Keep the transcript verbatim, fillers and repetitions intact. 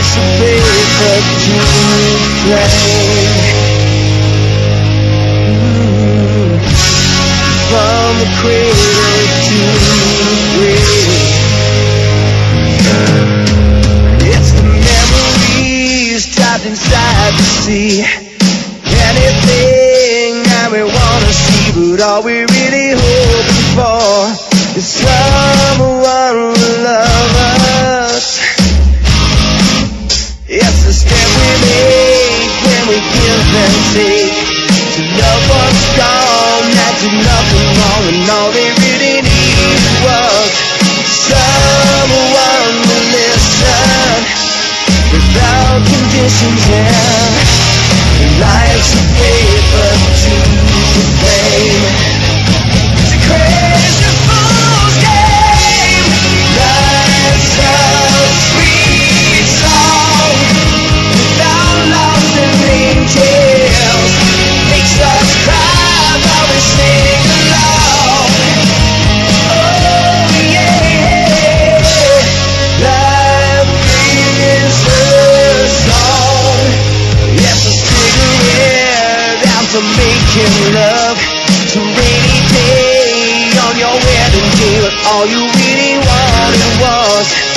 life's a paper to play. Mm. From the cradle to the grave, it's the memories trapped inside the sea. Anything that we wanna see, but all we really hoping for is someone will love us. It's the step we make when we give and take, to love what's gone, that did nothing wrong, and all they really needed was someone to listen without conditions. Yeah, life's a paper to play. It's a crazy fool's game. Life's a sweet song without lost and angels. Makes us cry while we sing along. Oh yeah, life is a song. Yes, a cigarette after making love. It's a rainy day on your wedding day, but all you really wanted was